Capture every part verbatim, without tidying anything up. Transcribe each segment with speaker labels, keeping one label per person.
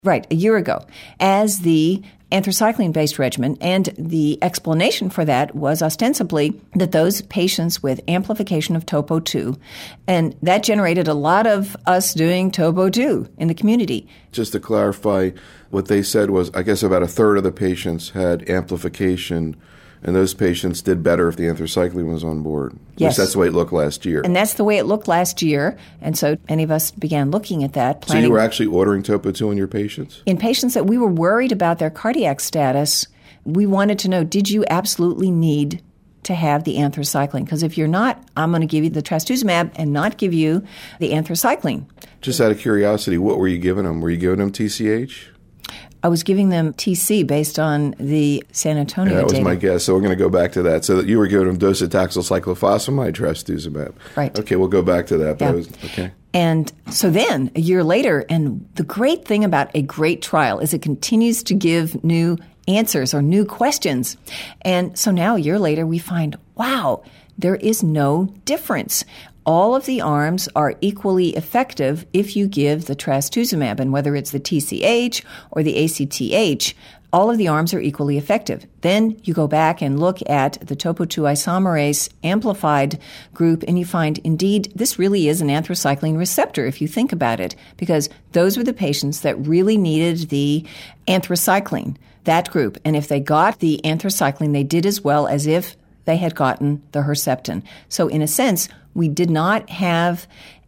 Speaker 1: Right, a year ago, as the anthracycline-based regimen, and the explanation for that was ostensibly that those patients with amplification of topo two, and that generated a lot of us doing topo two in the community.
Speaker 2: Just to clarify, what they said was, I guess about a third of the patients had amplification, and those patients did better if the anthracycline was on board.
Speaker 1: Yes.
Speaker 2: That's the way it looked last year.
Speaker 1: And that's the way it looked last year. And so many of us began looking at that.
Speaker 2: So you were actually ordering topo two in your patients?
Speaker 1: In patients that we were worried about their cardiac status, we wanted to know, did you absolutely need to have the anthracycline? Because if you're not, I'm going to give you the trastuzumab and not give you the anthracycline.
Speaker 2: Just out of curiosity, what were you giving them? Were you giving them T C H?
Speaker 1: I was giving them T C based on the San Antonio
Speaker 2: yeah, that was
Speaker 1: data.
Speaker 2: my guess. So we're going to go back to that. So that you were giving them docetaxel cyclophosphamide trastuzumab.
Speaker 1: Right.
Speaker 2: Okay, we'll go back to that.
Speaker 1: Yeah.
Speaker 2: That was, okay.
Speaker 1: And so then, a year later, and the great thing about a great trial is it continues to give new answers or new questions. And so now, a year later, we find, wow, there is no difference. All of the arms are equally effective if you give the trastuzumab, and whether it's the T C H or the A C T H, all of the arms are equally effective. Then you go back and look at the topo two isomerase amplified group, and you find, indeed, this really is an anthracycline receptor, if you think about it, because those were the patients that really needed the anthracycline, that group. And if they got the anthracycline, they did as well as if they had gotten the Herceptin. So in a sense, we did not have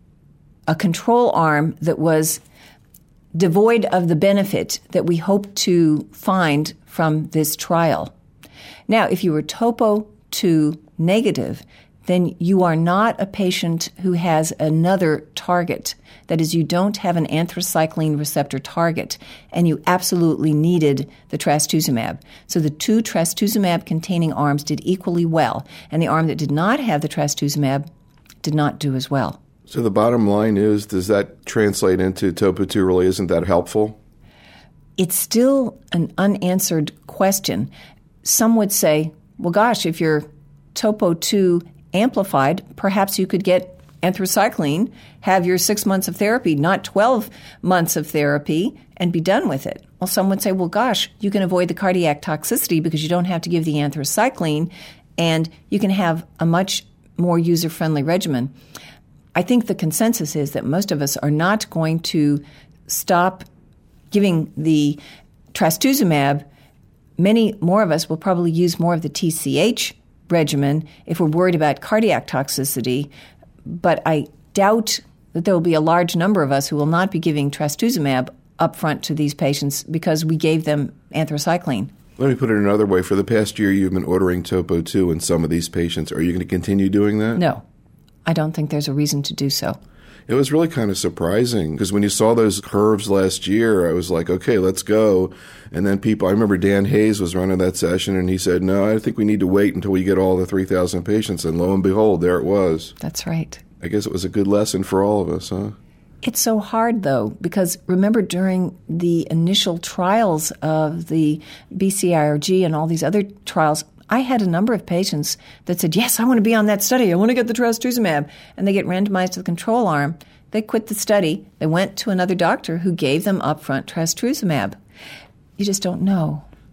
Speaker 1: a control arm that was devoid of the benefit that we hope to find from this trial. Now, if you were topo two negative, then you are not a patient who has another target. That is, you don't have an anthracycline receptor target, and you absolutely needed the trastuzumab. So the two trastuzumab-containing arms did equally well, and the arm that did not have the trastuzumab did not do as well.
Speaker 2: So the bottom line is, does that translate into topo two really isn't that helpful?
Speaker 1: It's still an unanswered question. Some would say, well, gosh, if you're topo two amplified, perhaps you could get anthracycline, have your six months of therapy, not twelve months of therapy, and be done with it. Well, some would say, well, gosh, you can avoid the cardiac toxicity because you don't have to give the anthracycline, and you can have a much more user-friendly regimen. I think the consensus is that most of us are not going to stop giving the trastuzumab. Many more of us will probably use more of the T C H regimen if we're worried about cardiac toxicity, but I doubt that there will be a large number of us who will not be giving trastuzumab up front to these patients because we gave them anthracycline.
Speaker 2: Let me put it another way. For the past year, you've been ordering topo two in some of these patients. Are you going to continue doing that?
Speaker 1: No. I don't think there's a reason to do so.
Speaker 2: It was really kind of surprising because when you saw those curves last year, I was like, okay, let's go. And then people, I remember Dan Hayes was running that session and he said, no, I think we need to wait until we get all the three thousand patients. And lo and behold, there it was.
Speaker 1: That's right.
Speaker 2: I guess it was a good lesson for all of us, huh?
Speaker 1: It's so hard, though, because remember during the initial trials of the B C I R G and all these other trials, I had a number of patients that said, yes, I want to be on that study. I want to get the trastuzumab. And they get randomized to the control arm. They quit the study. They went to another doctor who gave them upfront trastuzumab. You just don't know.